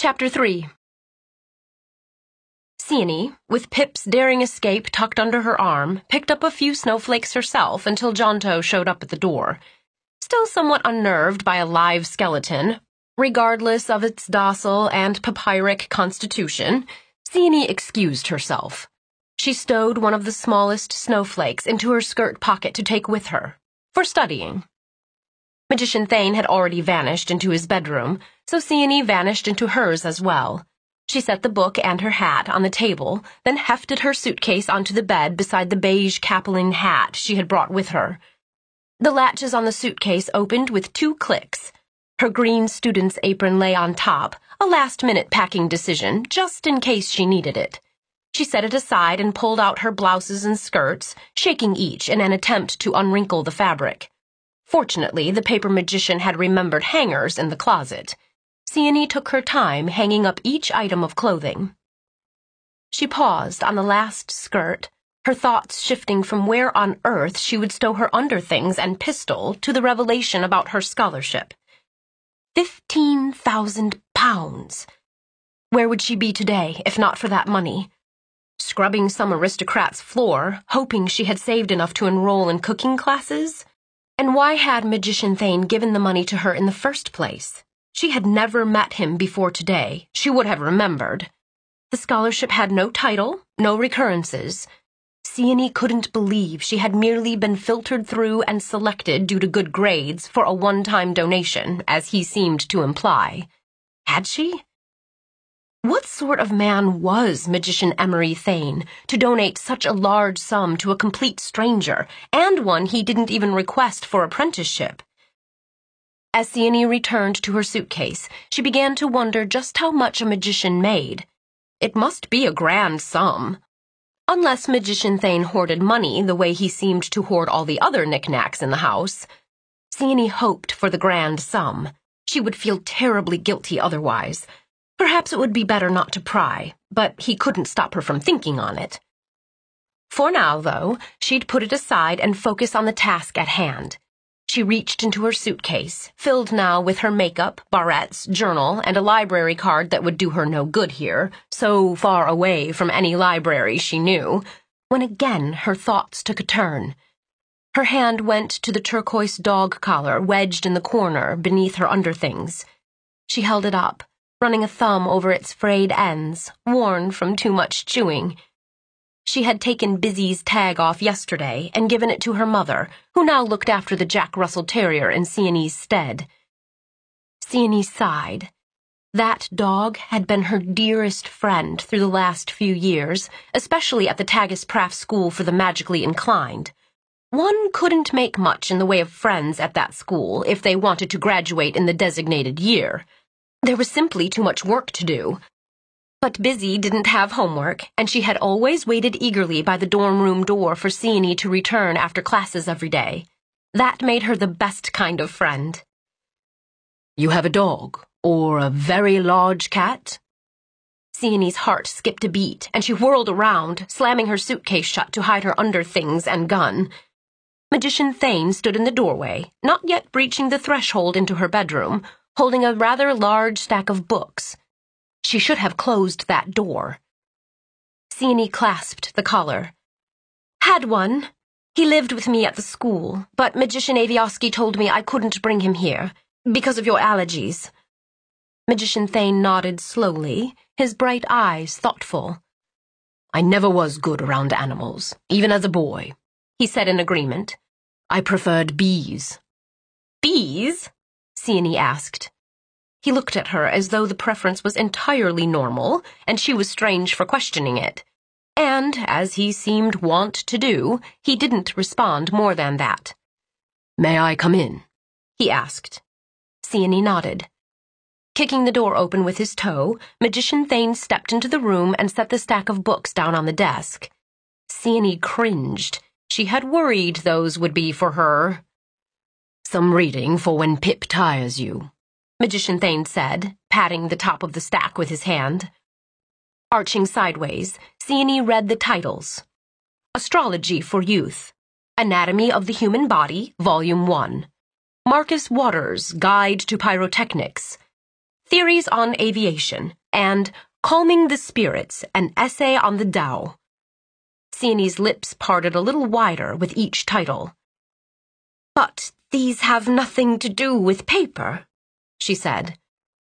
Chapter 3. Sienny, with Pip's daring escape tucked under her arm, picked up a few snowflakes herself until Jonto showed up at the door. Still somewhat unnerved by a live skeleton, regardless of its docile and papyric constitution, Sienny excused herself. She stowed one of the smallest snowflakes into her skirt pocket to take with her, for studying. Magician Thane had already vanished into his bedroom, so Sienny vanished into hers as well. She set the book and her hat on the table, then hefted her suitcase onto the bed beside the beige capeline hat she had brought with her. The latches on the suitcase opened with 2 clicks. Her green student's apron lay on top, a last-minute packing decision, just in case she needed it. She set it aside and pulled out her blouses and skirts, shaking each in an attempt to unwrinkle the fabric. Fortunately, the paper magician had remembered hangers in the closet. Sienny took her time hanging up each item of clothing. She paused on the last skirt, her thoughts shifting from where on earth she would stow her underthings and pistol to the revelation about her scholarship. 15,000 pounds! Where would she be today, if not for that money? Scrubbing some aristocrat's floor, hoping she had saved enough to enroll in cooking classes? And why had Magician Thane given the money to her in the first place? She had never met him before today. She would have remembered. The scholarship had no title, no recurrences. Sienny couldn't believe she had merely been filtered through and selected due to good grades for a one-time donation, as he seemed to imply. Had she? What sort of man was Magician Emery Thane to donate such a large sum to a complete stranger, and one he didn't even request for apprenticeship? As Sienny returned to her suitcase, she began to wonder just how much a magician made. It must be a grand sum. Unless Magician Thane hoarded money the way he seemed to hoard all the other knickknacks in the house. Sienny hoped for the grand sum. She would feel terribly guilty otherwise. Perhaps it would be better not to pry, but he couldn't stop her from thinking on it. For now, though, she'd put it aside and focus on the task at hand. She reached into her suitcase, filled now with her makeup, barrettes, journal, and a library card that would do her no good here, so far away from any library she knew, when again her thoughts took a turn. Her hand went to the turquoise dog collar wedged in the corner beneath her underthings. She held it up, running a thumb over its frayed ends, worn from too much chewing. She had taken Busy's tag off yesterday and given it to her mother, who now looked after the Jack Russell Terrier in Sienny's stead. Sienny sighed. That dog had been her dearest friend through the last few years, especially at the Tagus Praff School for the Magically Inclined. One couldn't make much in the way of friends at that school if they wanted to graduate in the designated year. There was simply too much work to do. But Busy didn't have homework, and she had always waited eagerly by the dorm room door for Sienny to return after classes every day. That made her the best kind of friend. You have a dog, or a very large cat? Sienny's heart skipped a beat, and she whirled around, slamming her suitcase shut to hide her underthings and gun. Magician Thane stood in the doorway, not yet breaching the threshold into her bedroom, holding a rather large stack of books. She should have closed that door. Sienny clasped the collar. Had one. He lived with me at the school, but Magician Avioski told me I couldn't bring him here, because of your allergies. Magician Thane nodded slowly, his bright eyes thoughtful. I never was good around animals, even as a boy, he said in agreement. I preferred bees. Bees? Sienny asked. He looked at her as though the preference was entirely normal, and she was strange for questioning it. And, as he seemed wont to do, he didn't respond more than that. May I come in? He asked. Sienny nodded. Kicking the door open with his toe, Magician Thane stepped into the room and set the stack of books down on the desk. Sienny cringed. She had worried those would be for her. Some reading for when Pip tires you, Magician Thane said, patting the top of the stack with his hand. Arching sideways, Sienny read the titles. Astrology for Youth. Anatomy of the Human Body, Volume 1. Marcus Waters, Guide to Pyrotechnics. Theories on Aviation, and Calming the Spirits, an Essay on the Tao. Sienne's lips parted a little wider with each title. "But these have nothing to do with paper," she said.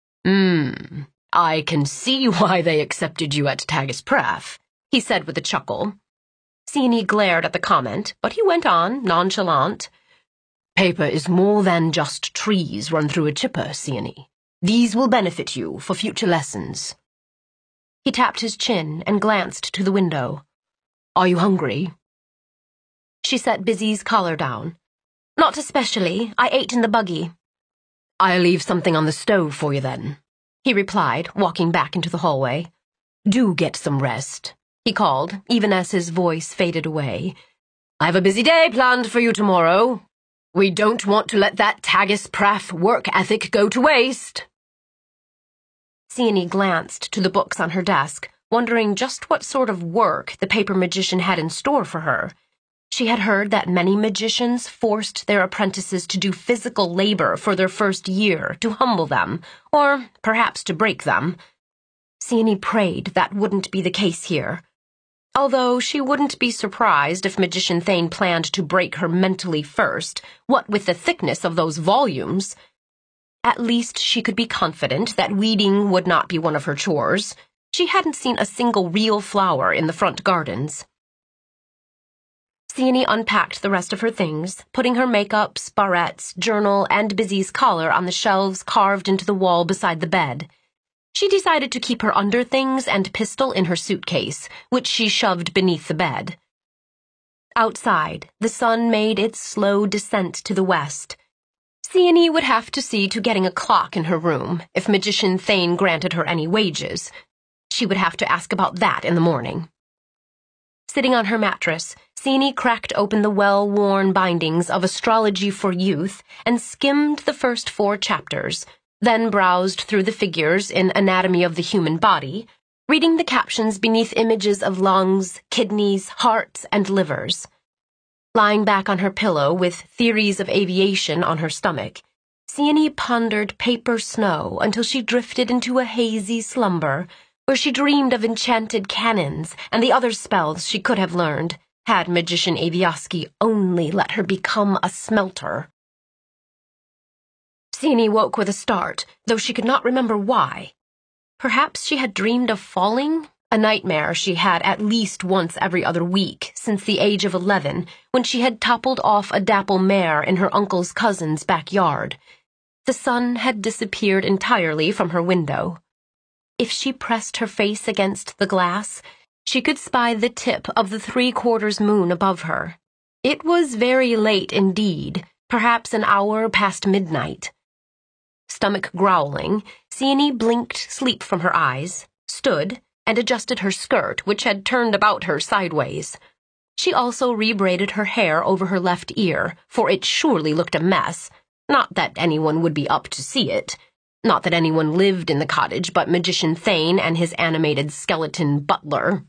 I can see why they accepted you at Tagus Pref," he said with a chuckle. Sienne glared at the comment, but he went on, nonchalant. "Paper is more than just trees run through a chipper, Sienne. These will benefit you for future lessons." He tapped his chin and glanced to the window. "Are you hungry?" She set Busy's collar down. "Not especially. I ate in the buggy." "I'll leave something on the stove for you then," he replied, walking back into the hallway. "Do get some rest," he called, even as his voice faded away. "I have a busy day planned for you tomorrow. We don't want to let that Tagus Pref work ethic go to waste." Sienne glanced to the books on her desk, wondering just what sort of work the paper magician had in store for her. She had heard that many magicians forced their apprentices to do physical labor for their first year to humble them, or perhaps to break them. Sienne prayed that wouldn't be the case here. Although she wouldn't be surprised if Magician Thane planned to break her mentally first, what with the thickness of those volumes. At least she could be confident that weeding would not be one of her chores. She hadn't seen a single real flower in the front gardens. Sienne unpacked the rest of her things, putting her makeups, barrettes, journal, and Busy's collar on the shelves carved into the wall beside the bed. She decided to keep her underthings and pistol in her suitcase, which she shoved beneath the bed. Outside, the sun made its slow descent to the west. Sienne would have to see to getting a clock in her room if Magician Thane granted her any wages. She would have to ask about that in the morning. Sitting on her mattress, Sienne cracked open the well-worn bindings of Astrology for Youth and skimmed the first 4 chapters, then browsed through the figures in Anatomy of the Human Body, reading the captions beneath images of lungs, kidneys, hearts, and livers. Lying back on her pillow with Theories of Aviation on her stomach, Sienne pondered paper snow until she drifted into a hazy slumber, where she dreamed of enchanted cannons and the other spells she could have learned, had Magician Aviosky only let her become a smelter. Sienne woke with a start, though she could not remember why. Perhaps she had dreamed of falling, a nightmare she had at least once every other week since the age of 11, when she had toppled off a dapple mare in her uncle's cousin's backyard. The sun had disappeared entirely from her window. If she pressed her face against the glass, she could spy the tip of the 3/4 moon above her. It was very late indeed, perhaps an hour past midnight. Stomach growling, Sienne blinked sleep from her eyes, stood, and adjusted her skirt, which had turned about her sideways. She also rebraided her hair over her left ear, for it surely looked a mess. Not that anyone would be up to see it. Not that anyone lived in the cottage but Magician Thane and his animated skeleton butler.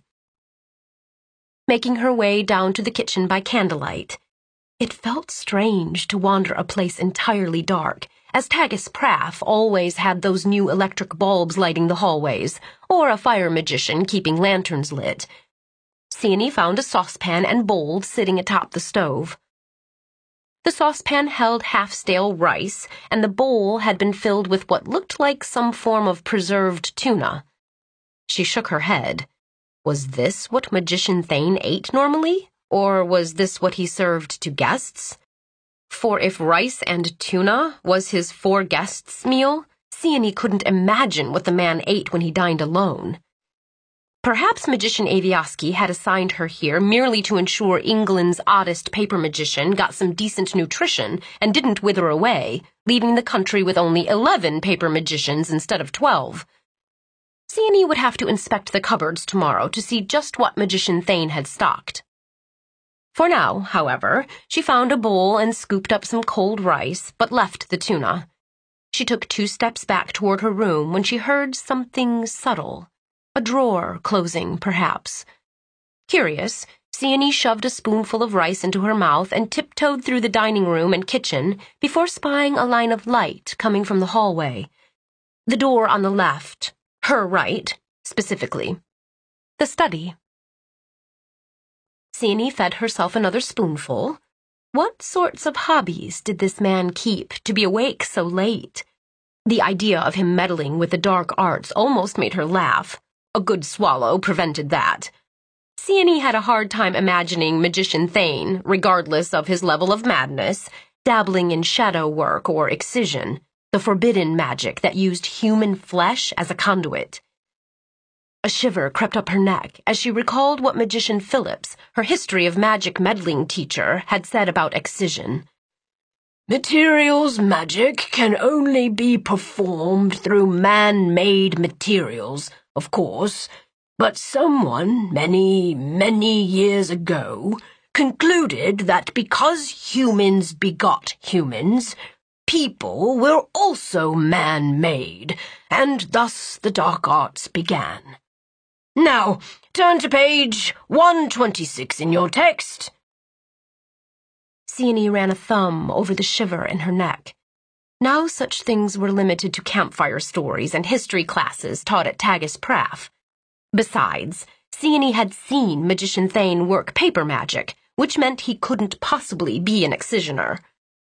Making her way down to the kitchen by candlelight, it felt strange to wander a place entirely dark, as Tagus Pref always had those new electric bulbs lighting the hallways, or a fire magician keeping lanterns lit. Sienne found a saucepan and bowl sitting atop the stove. The saucepan held half-stale rice, and the bowl had been filled with what looked like some form of preserved tuna. She shook her head. Was this what Magician Thane ate normally, or was this what he served to guests? For if rice and tuna was his 4 guests' meal, Sienne couldn't imagine what the man ate when he dined alone. Perhaps Magician Aviosky had assigned her here merely to ensure England's oddest paper magician got some decent nutrition and didn't wither away, leaving the country with only 11 paper magicians instead of 12. Sienne would have to inspect the cupboards tomorrow to see just what Magician Thane had stocked. For now, however, she found a bowl and scooped up some cold rice, but left the tuna. She took 2 steps back toward her room when she heard something subtle. A drawer closing, perhaps. Curious, Sienne shoved a spoonful of rice into her mouth and tiptoed through the dining room and kitchen before spying a line of light coming from the hallway. The door on the left, her right, specifically. The study. Sienny fed herself another spoonful. What sorts of hobbies did this man keep to be awake so late? The idea of him meddling with the dark arts almost made her laugh. A good swallow prevented that. Sienny had a hard time imagining Magician Thane, regardless of his level of madness, dabbling in shadow work or excision, the forbidden magic that used human flesh as a conduit. A shiver crept up her neck as she recalled what Magician Phillips, her history of magic meddling teacher, had said about excision. Materials magic can only be performed through man-made materials, of course, but someone, many, many years ago, concluded that because humans begot humans, people were also man-made, and thus the dark arts began. Now, turn to page 126 in your text. Sienny ran a thumb over the shiver in her neck. Now such things were limited to campfire stories and history classes taught at Tagus Praff. Besides, Sienny had seen Magician Thane work paper magic, which meant he couldn't possibly be an excisioner.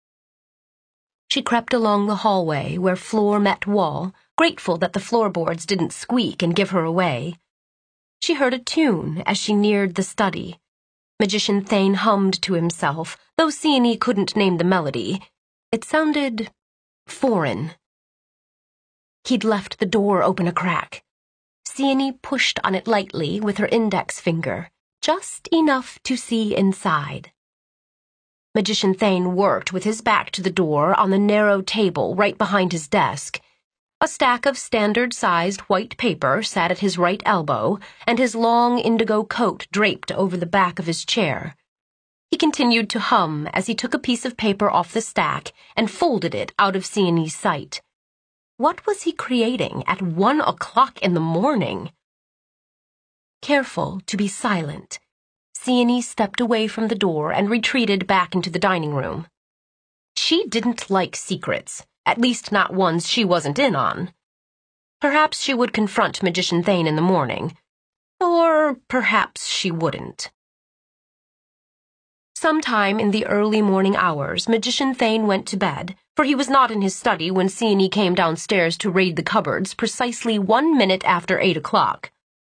She crept along the hallway where floor met wall, grateful that the floorboards didn't squeak and give her away. She heard a tune as she neared the study. Magician Thane hummed to himself, though Sienny couldn't name the melody. It sounded foreign. He'd left the door open a crack. Sienny pushed on it lightly with her index finger, just enough to see inside. Magician Thane worked with his back to the door on the narrow table right behind his desk. A stack of standard-sized white paper sat at his right elbow, and his long indigo coat draped over the back of his chair. He continued to hum as he took a piece of paper off the stack and folded it out of Sienny's sight. What was he creating at 1 o'clock in the morning? Careful to be silent, Sienny stepped away from the door and retreated back into the dining room. She didn't like secrets. At least not ones she wasn't in on. Perhaps she would confront Magician Thane in the morning. Or perhaps she wouldn't. Sometime in the early morning hours, Magician Thane went to bed, for he was not in his study when Sienny came downstairs to raid the cupboards precisely 1 minute after 8 o'clock.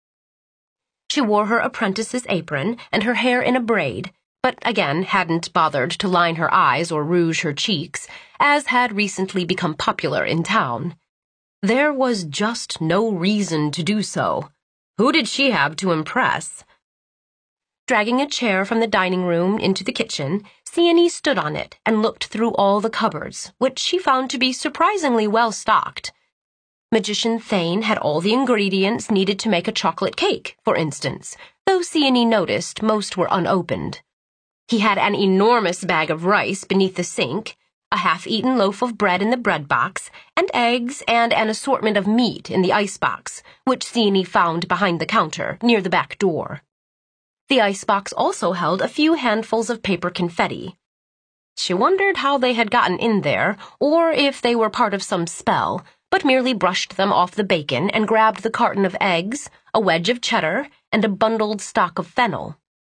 She wore her apprentice's apron and her hair in a braid, but again hadn't bothered to line her eyes or rouge her cheeks, as had recently become popular in town. There was just no reason to do so. Who did she have to impress? Dragging a chair from the dining room into the kitchen, Sienny stood on it and looked through all the cupboards, which she found to be surprisingly well stocked. Magician Thane had all the ingredients needed to make a chocolate cake, for instance, though Sienny noticed most were unopened. He had an enormous bag of rice beneath the sink, a half-eaten loaf of bread in the bread box, and eggs and an assortment of meat in the icebox, which Sienny found behind the counter, near the back door. The icebox also held a few handfuls of paper confetti. She wondered how they had gotten in there, or if they were part of some spell, but merely brushed them off the bacon and grabbed the carton of eggs, a wedge of cheddar, and a bundled stock of fennel.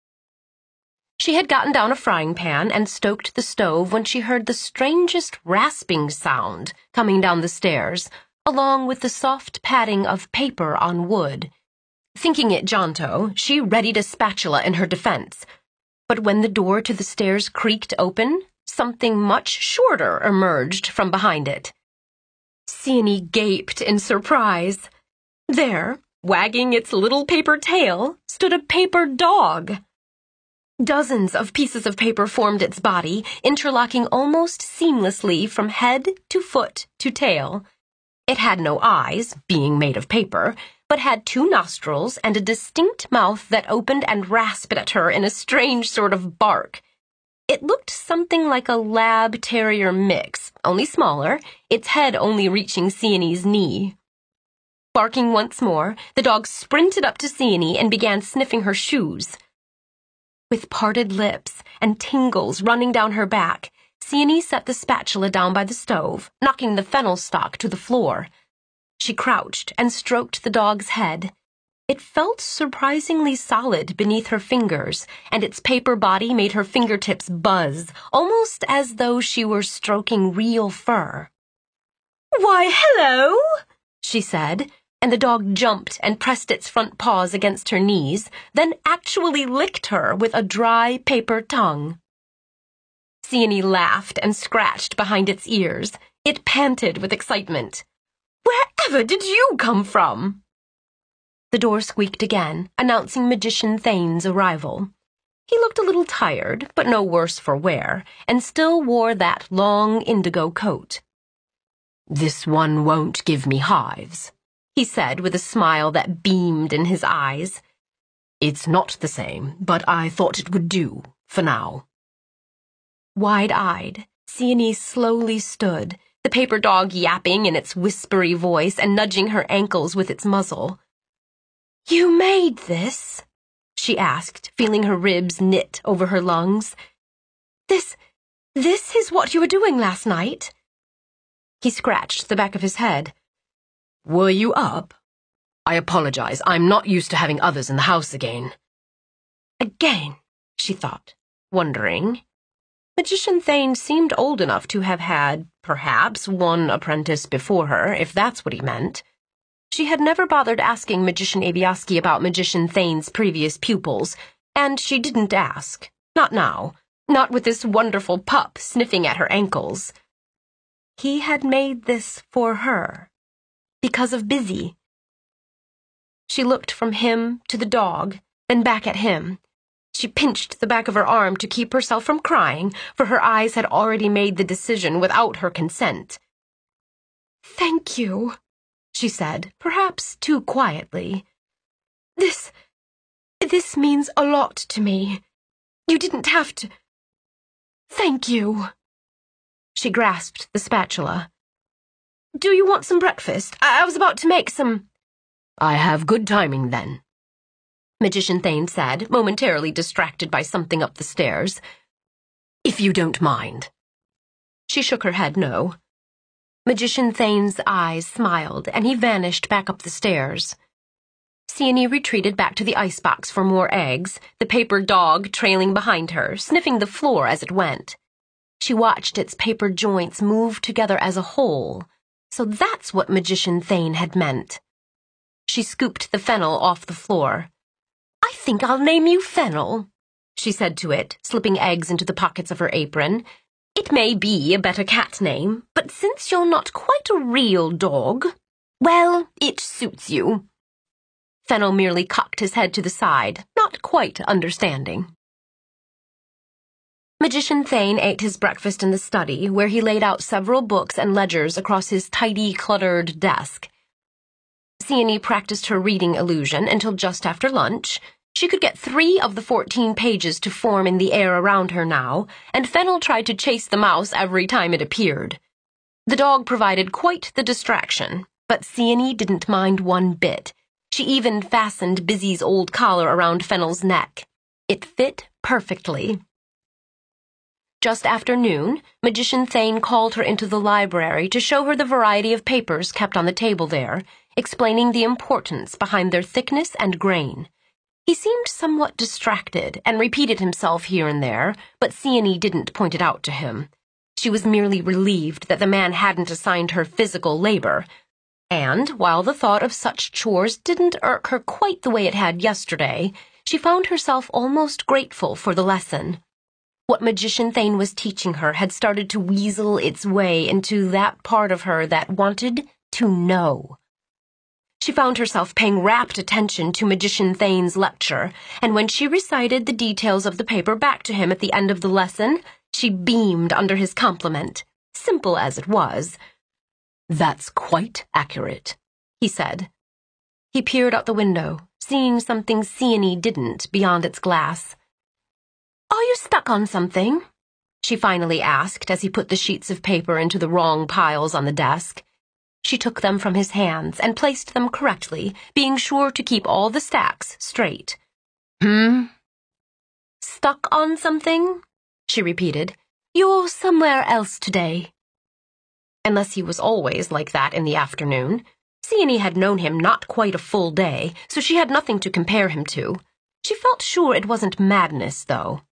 She had gotten down a frying pan and stoked the stove when she heard the strangest rasping sound coming down the stairs, along with the soft padding of paper on wood. Thinking it Jonto, she readied a spatula in her defense. But when the door to the stairs creaked open, something much shorter emerged from behind it. Sienny gaped in surprise. There, wagging its little paper tail, stood a paper dog. Dozens of pieces of paper formed its body, interlocking almost seamlessly from head to foot to tail. It had no eyes, being made of paper, but had 2 nostrils and a distinct mouth that opened and rasped at her in a strange sort of bark. It looked something like a lab terrier mix, only smaller, its head only reaching Sienny's knee. Barking once more, the dog sprinted up to Sienny and began sniffing her shoes. With parted lips and tingles running down her back, Sienny set the spatula down by the stove, knocking the fennel stalk to the floor. She crouched and stroked the dog's head. It felt surprisingly solid beneath her fingers, and its paper body made her fingertips buzz, almost as though she were stroking real fur. "Why, hello," she said, and the dog jumped and pressed its front paws against her knees, then actually licked her with a dry paper tongue. Sienny laughed and scratched behind its ears. It panted with excitement. "Wherever did you come from?" The door squeaked again, announcing Magician Thane's arrival. He looked a little tired, but no worse for wear, and still wore that long indigo coat. "This one won't give me hives," he said with a smile that beamed in his eyes. "It's not the same, but I thought it would do, for now." Wide-eyed, Sienny slowly stood, the paper dog yapping in its whispery voice and nudging her ankles with its muzzle. "You made this?" she asked, feeling her ribs knit over her lungs. This is what you were doing last night?" He scratched the back of his head. "Were you up? I apologize. I'm not used to having others in the house again." Again, she thought, wondering. Magician Thane seemed old enough to have had, perhaps, one apprentice before her, if that's what he meant. She had never bothered asking Magician Abioski about Magician Thane's previous pupils, and she didn't ask. Not now. Not with this wonderful pup sniffing at her ankles. He had made this for her. Because of Busy. She looked from him to the dog, then back at him. She pinched the back of her arm to keep herself from crying, for her eyes had already made the decision without her consent. "Thank you," she said, perhaps too quietly. This means a lot to me. You didn't have to. Thank you." She grasped the spatula. "Do you want some breakfast? I was about to make some—" "I have good timing, then," Magician Thane said, momentarily distracted by something up the stairs. "If you don't mind." She shook her head no. Magician Thane's eyes smiled, and he vanished back up the stairs. Sienny retreated back to the icebox for more eggs, the paper dog trailing behind her, sniffing the floor as it went. She watched its paper joints move together as a whole. So that's what Magician Thane had meant. She scooped the fennel off the floor. "I think I'll name you Fennel," she said to it, slipping eggs into the pockets of her apron. "It may be a better cat name, but since you're not quite a real dog, well, it suits you." Fennel merely cocked his head to the side, not quite understanding. Magician Thane ate his breakfast in the study, where he laid out several books and ledgers across his tidy, cluttered desk. Sienny practiced her reading illusion until just after lunch. She could get 3 of the 14 pages to form in the air around her now, and Fennel tried to chase the mouse every time it appeared. The dog provided quite the distraction, but Sienny didn't mind one bit. She even fastened Busy's old collar around Fennel's neck. It fit perfectly. Just after noon, Magician Thane called her into the library to show her the variety of papers kept on the table there, explaining the importance behind their thickness and grain. He seemed somewhat distracted and repeated himself here and there, but Sienny didn't point it out to him. She was merely relieved that the man hadn't assigned her physical labor, and while the thought of such chores didn't irk her quite the way it had yesterday, she found herself almost grateful for the lesson. What Magician Thane was teaching her had started to weasel its way into that part of her that wanted to know. She found herself paying rapt attention to Magician Thane's lecture, and when she recited the details of the paper back to him at the end of the lesson, she beamed under his compliment, simple as it was. "That's quite accurate," he said. He peered out the window, seeing something Sienny didn't beyond its glass. "Are you stuck on something?" she finally asked as he put the sheets of paper into the wrong piles on the desk. She took them from his hands and placed them correctly, being sure to keep all the stacks straight. "Stuck on something?" she repeated. "You're somewhere else today." Unless he was always like that in the afternoon. Sienny had known him not quite a full day, so she had nothing to compare him to. She felt sure it wasn't madness, though.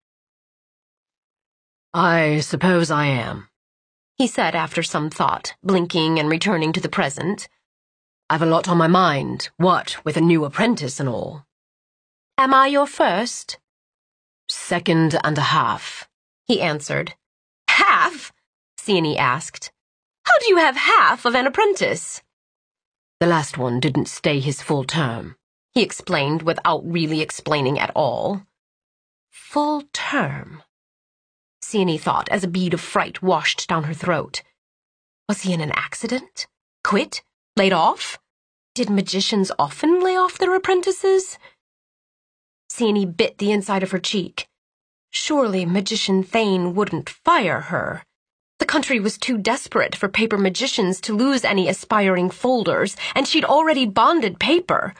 I suppose I am, he said after some thought, blinking and returning to the present. I've a lot on my mind, what with a new apprentice and all. Am I your first? Second and a half, he answered. Half? Sienny asked. How do you have half of an apprentice? The last one didn't stay his full term, he explained without really explaining at all. Full term? Sienny thought as a bead of fright washed down her throat. Was he in an accident? Quit? Laid off? Did magicians often lay off their apprentices? Sienny bit the inside of her cheek. Surely Magician Thane wouldn't fire her. The country was too desperate for paper magicians to lose any aspiring folders, and she'd already bonded paper.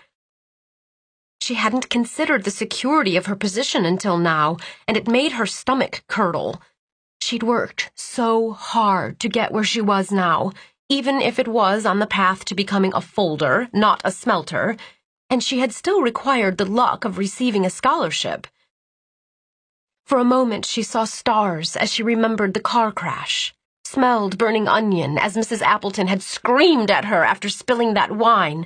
She hadn't considered the security of her position until now, and it made her stomach curdle. She'd worked so hard to get where she was now, even if it was on the path to becoming a folder, not a smelter, and she had still required the luck of receiving a scholarship. For a moment she saw stars as she remembered the car crash, smelled burning onion as Mrs. Appleton had screamed at her after spilling that wine.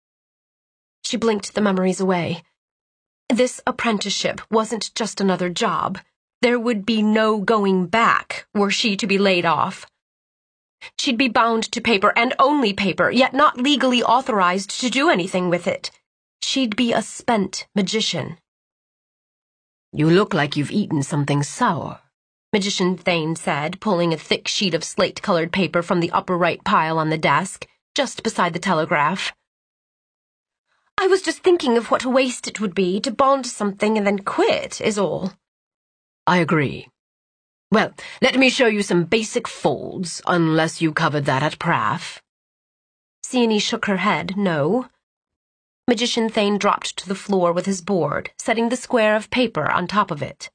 She blinked the memories away. This apprenticeship wasn't just another job. There would be no going back were she to be laid off. She'd be bound to paper and only paper, yet not legally authorized to do anything with it. She'd be a spent magician. You look like you've eaten something sour, Magician Thane said, pulling a thick sheet of slate-colored paper from the upper right pile on the desk, just beside the telegraph. I was just thinking of what a waste it would be to bond something and then quit, is all. I agree. Well, let me show you some basic folds, unless you covered that at Praff. Sienny shook her head, no. Magician Thane dropped to the floor with his board, setting the square of paper on top of it.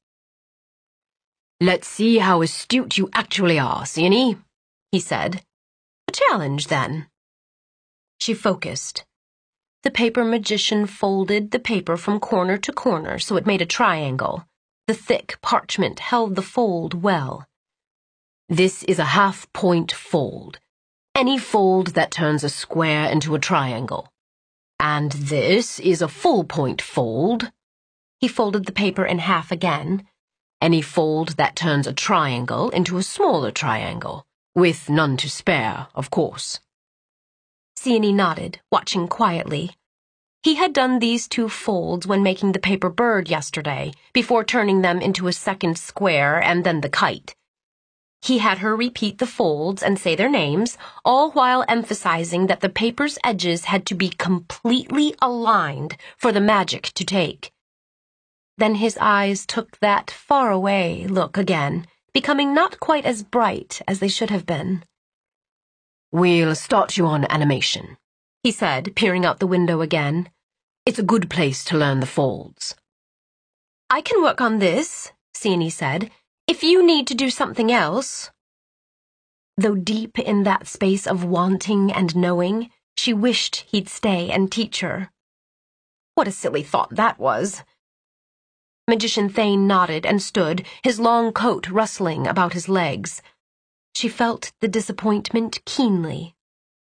Let's see how astute you actually are, Sienny, he said. A challenge, then. She focused. The paper magician folded the paper from corner to corner so it made a triangle. The thick parchment held the fold well. This is a half-point fold. Any fold that turns a square into a triangle. And this is a full-point fold. He folded the paper in half again. Any fold that turns a triangle into a smaller triangle, with none to spare, of course. Sienny nodded, watching quietly. He had done these two folds when making the paper bird yesterday, before turning them into a second square and then the kite. He had her repeat the folds and say their names, all while emphasizing that the paper's edges had to be completely aligned for the magic to take. Then his eyes took that far-away look again, becoming not quite as bright as they should have been. We'll start you on animation, he said, peering out the window again. It's a good place to learn the folds. I can work on this, Sienny said, if you need to do something else. Though deep in that space of wanting and knowing, she wished he'd stay and teach her. What a silly thought that was. Magician Thane nodded and stood, his long coat rustling about his legs. She felt the disappointment keenly.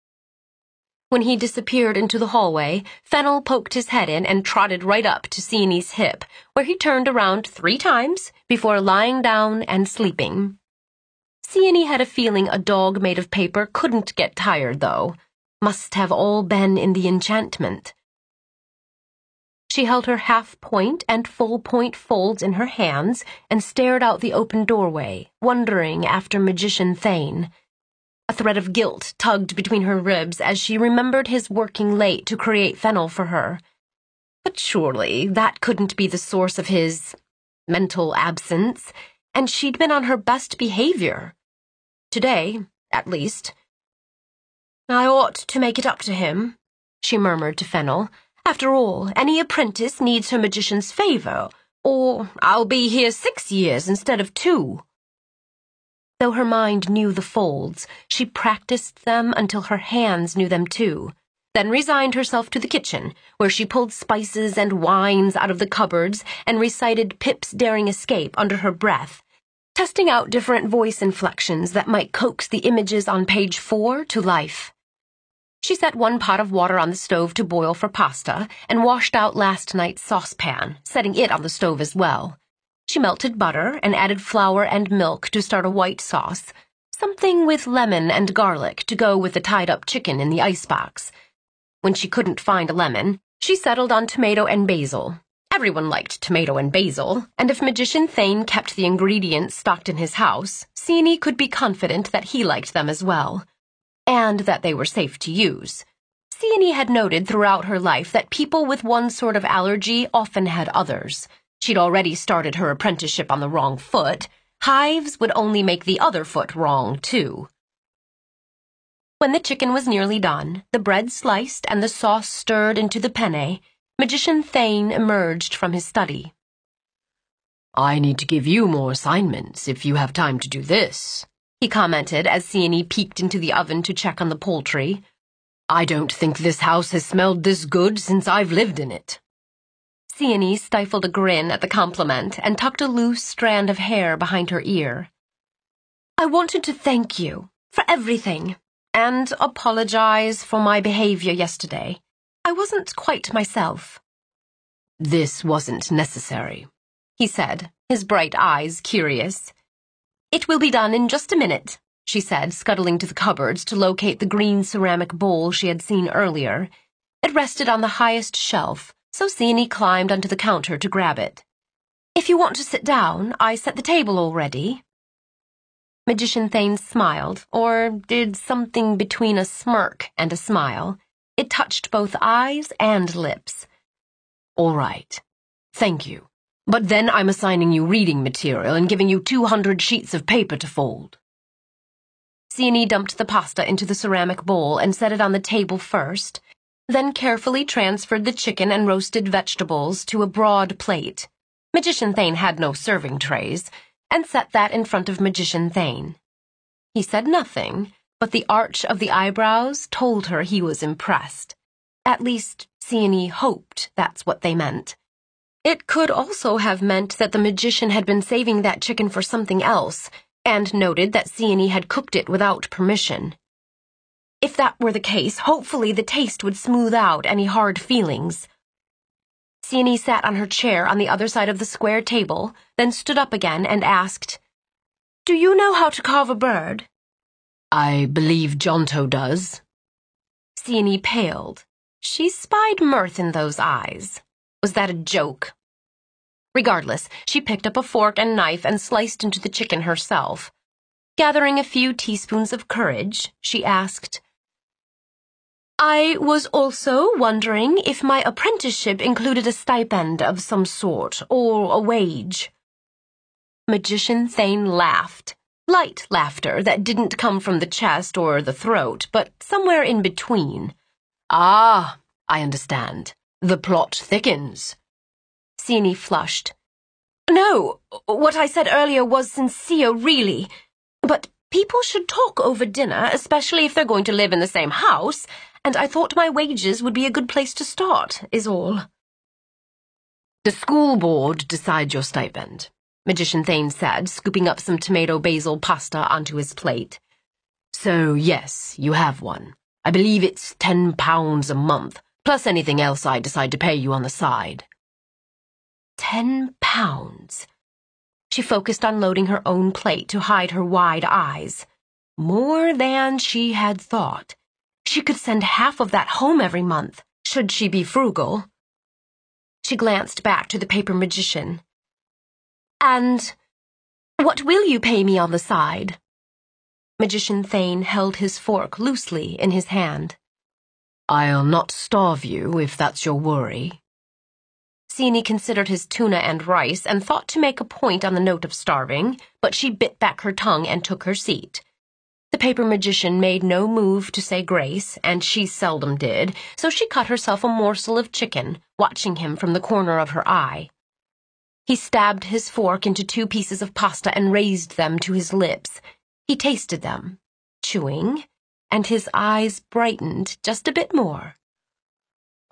When he disappeared into the hallway, Fennel poked his head in and trotted right up to Sienny's hip, where he turned around 3 times before lying down and sleeping. Sienny had a feeling a dog made of paper couldn't get tired, though. Must have all been in the enchantment. She held her half-point and full-point folds in her hands and stared out the open doorway, wondering after Magician Thane. A thread of guilt tugged between her ribs as she remembered his working late to create Fennel for her. But surely that couldn't be the source of his mental absence, and she'd been on her best behavior. Today, at least. I ought to make it up to him, she murmured to Fennel. After all, any apprentice needs her magician's favor, or I'll be here 6 years instead of 2. Though her mind knew the folds, she practiced them until her hands knew them too. then resigned herself to the kitchen, where she pulled spices and wines out of the cupboards and recited Pip's daring escape under her breath, testing out different voice inflections that might coax the images on page 4 to life. She set one pot of water on the stove to boil for pasta and washed out last night's saucepan, setting it on the stove as well. She melted butter and added flour and milk to start a white sauce, something with lemon and garlic to go with the tied-up chicken in the icebox. When she couldn't find a lemon, she settled on tomato and basil. Everyone liked tomato and basil, and if Magician Thane kept the ingredients stocked in his house, Seanie could be confident that he liked them as well, and that they were safe to use. Seanie had noted throughout her life that people with one sort of allergy often had others. She'd already started her apprenticeship on the wrong foot. Hives would only make the other foot wrong, too. When the chicken was nearly done, the bread sliced and the sauce stirred into the penne, Magician Thane emerged from his study. "I need to give you more assignments if you have time to do this," he commented as Seanie peeked into the oven to check on the poultry. "I don't think this house has smelled this good since I've lived in it." Seanie stifled a grin at the compliment and tucked a loose strand of hair behind her ear. "I wanted to thank you for everything and apologize for my behavior yesterday. I wasn't quite myself." "This wasn't necessary," he said, his bright eyes curious. "It will be done in just a minute," she said, scuttling to the cupboards to locate the green ceramic bowl she had seen earlier. It rested on the highest shelf, so Seanie climbed onto the counter to grab it. "If you want to sit down, I set the table already." Magician Thane smiled, or did something between a smirk and a smile. It touched both eyes and lips. "All right. Thank you. But then I'm assigning you reading material and giving you 200 sheets of paper to fold." Seanie dumped the pasta into the ceramic bowl and set it on the table first, then carefully transferred the chicken and roasted vegetables to a broad plate. Magician Thane had no serving trays, and set that in front of Magician Thane. He said nothing, but the arch of the eyebrows told her he was impressed. At least, Seanie hoped that's what they meant. It could also have meant that the magician had been saving that chicken for something else, and noted that Seanie had cooked it without permission. If that were the case, hopefully the taste would smooth out any hard feelings. Seanie sat on her chair on the other side of the square table, then stood up again and asked, "Do you know how to carve a bird?" "I believe Jonto does." Seanie paled. She spied mirth in those eyes. Was that a joke? Regardless, she picked up a fork and knife and sliced into the chicken herself. Gathering a few teaspoons of courage, she asked, "I was also wondering if my apprenticeship included a stipend of some sort, or a wage." Magician Thane laughed. Light laughter that didn't come from the chest or the throat, but somewhere in between. "Ah, I understand. The plot thickens." Seanie flushed. "No, what I said earlier was sincere, really. But people should talk over dinner, especially if they're going to live in the same house, and I thought my wages would be a good place to start, is all." "The school board decides your stipend," Magician Thane said, scooping up some tomato basil pasta onto his plate. "So, yes, you have one. I believe it's £10 a month, plus anything else I decide to pay you on the side." £10. She focused on loading her own plate to hide her wide eyes. More than she had thought. She could send half of that home every month, should she be frugal. She glanced back to the paper magician. "And what will you pay me on the side?" Magician Thane held his fork loosely in his hand. "I'll not starve you, if that's your worry." Seanie considered his tuna and rice and thought to make a point on the note of starving, but she bit back her tongue and took her seat. The paper magician made no move to say grace, and she seldom did, so she cut herself a morsel of chicken, watching him from the corner of her eye. He stabbed his fork into 2 pieces of pasta and raised them to his lips. He tasted them, chewing, and his eyes brightened just a bit more.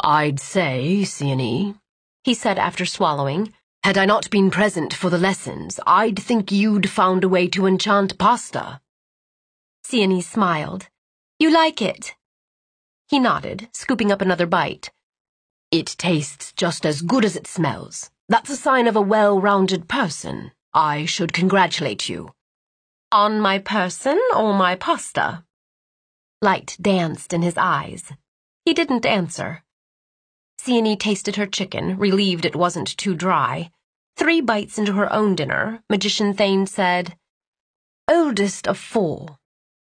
I'd say, Sione, he said after swallowing, had I not been present for the lessons, I'd think you'd found a way to enchant pasta. Sione smiled. You like it? He nodded, scooping up another bite. It tastes just as good as it smells. That's a sign of a well-rounded person. I should congratulate you. On my person or my pasta? Light danced in his eyes. He didn't answer. Sione tasted her chicken, relieved it wasn't too dry. 3 bites into her own dinner, Magician Thane said, Oldest of 4.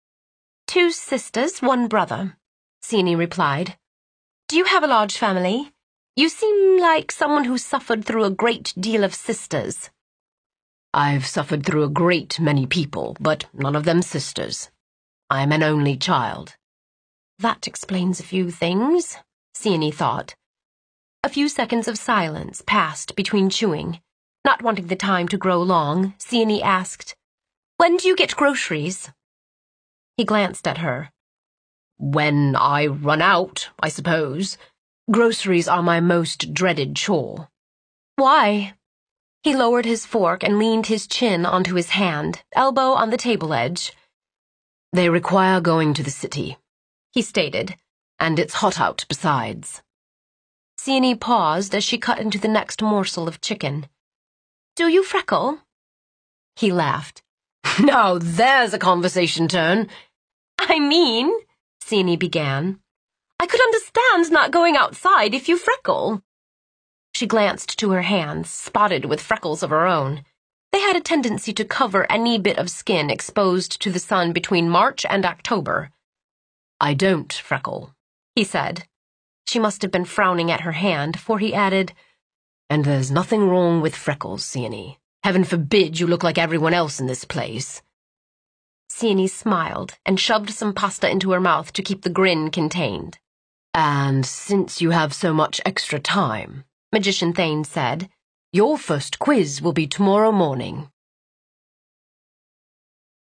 2 sisters, 1 brother, Sione replied. Do you have a large family? You seem like someone who suffered through a great deal of sisters. I've suffered through a great many people, but none of them sisters. I'm an only child. That explains a few things, Sione thought. A few seconds of silence passed between chewing. Not wanting the time to grow long, Sione asked, When do you get groceries? He glanced at her. When I run out, I suppose. Groceries are my most dreaded chore. Why? He lowered his fork and leaned his chin onto his hand, elbow on the table edge. They require going to the city, he stated, and it's hot out besides. Sione paused as she cut into the next morsel of chicken. Do you freckle? He laughed. Now there's a conversation turn. I mean, Sione began, I could understand not going outside if you freckle. She glanced to her hands, spotted with freckles of her own. They had a tendency to cover any bit of skin exposed to the sun between March and October. I don't freckle, he said. She must have been frowning at her hand, for he added, And there's nothing wrong with freckles, Sione. Heaven forbid you look like everyone else in this place. Sione smiled and shoved some pasta into her mouth to keep the grin contained. And since you have so much extra time, Magician Thane said, your first quiz will be tomorrow morning.